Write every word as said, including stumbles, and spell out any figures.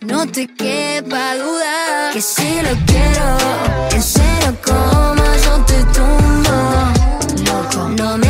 No te quepa duda que si lo quiero, en serio como yo te tumbo. Loco, no me